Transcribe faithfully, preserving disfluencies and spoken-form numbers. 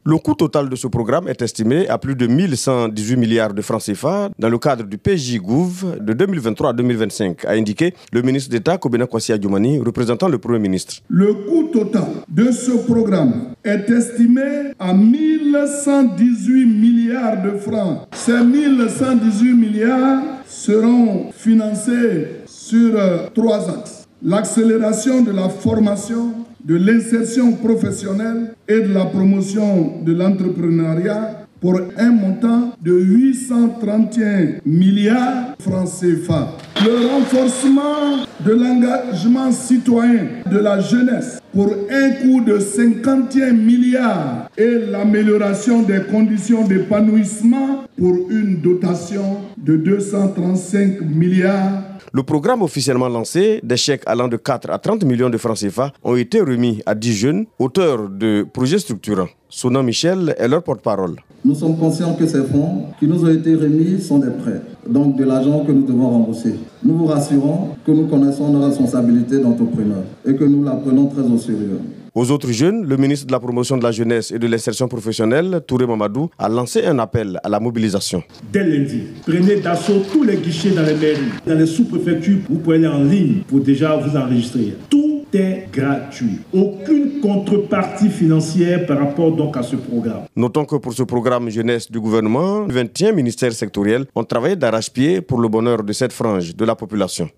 Le coût total de ce programme est estimé à plus de mille cent dix-huit milliards de francs C F A dans le cadre du P J Gouv de deux mille vingt-trois à deux mille vingt-cinq, a indiqué le ministre d'État Kobena Kwasi Adjumani, représentant le Premier ministre. Le coût total de ce programme est estimé à mille cent dix-huit milliards de francs. Ces mille cent dix-huit milliards seront financés sur euh, trois axes. L'accélération de la formation, de l'insertion professionnelle et de la promotion de l'entrepreneuriat pour un montant de huit cent trente et un milliards de francs C F A. Le renforcement de l'engagement citoyen de la jeunesse pour un coût de cinquante et un milliards et l'amélioration des conditions d'épanouissement pour une dotation de deux cent trente-cinq milliards. Le programme officiellement lancé, des chèques allant de quatre à trente millions de francs C F A, ont été remis à dix jeunes auteurs de projets structurants. Sonan Michel est leur porte-parole. Nous sommes conscients que ces fonds qui nous ont été remis sont des prêts, donc de l'argent que nous devons rembourser. Nous vous rassurons que nous connaissons nos responsabilités d'entrepreneurs et que nous la prenons très au sérieux. Aux autres jeunes, le ministre de la Promotion de la Jeunesse et de l'Insertion professionnelle, Touré Mamadou, a lancé un appel à la mobilisation. Dès lundi, prenez d'assaut tous les guichets dans les mairies, dans les sous-préfectures. Vous pouvez aller en ligne pour déjà vous enregistrer. Tout est gratuit. Aucune contrepartie financière par rapport donc à ce programme. Notons que pour ce programme jeunesse du gouvernement, vingt et un ministères sectoriels ont travaillé d'arrache-pied pour le bonheur de cette frange de la population.